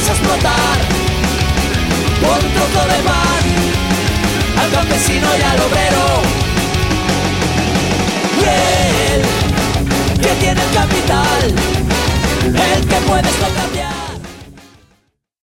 a explotar por un trozo de pan al campesino y al obrero. Y él, que tiene el capital, el que puede esto cambiar.